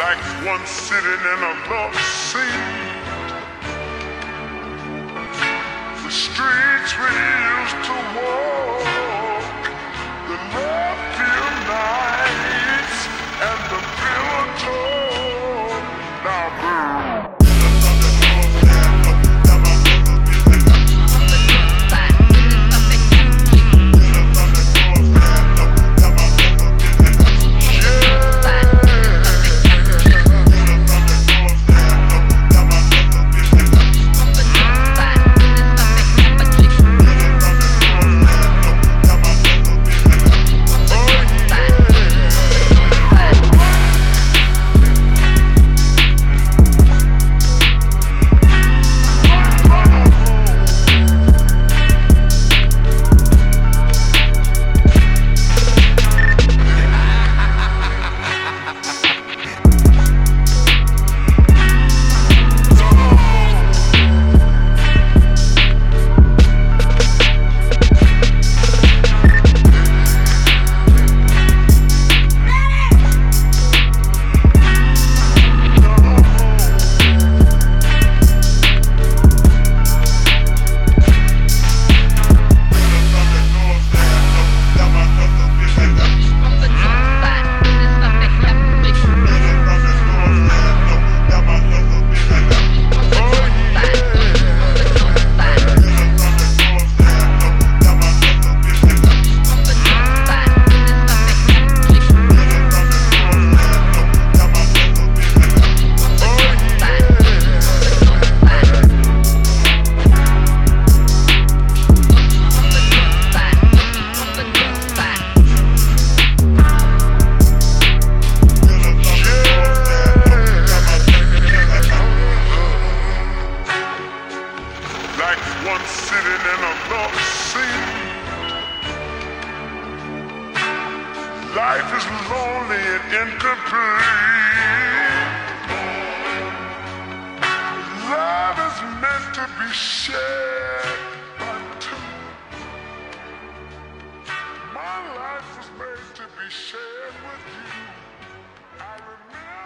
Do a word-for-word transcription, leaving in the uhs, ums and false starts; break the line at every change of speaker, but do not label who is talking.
like one sitting in a love seat. The streets we used to walk, the love-filled nights, and the pillow talk. Now, girl. Like one sitting in a love seat. Life is lonely and incomplete. Love is meant to be shared by two. My life was made to be shared with you. I remember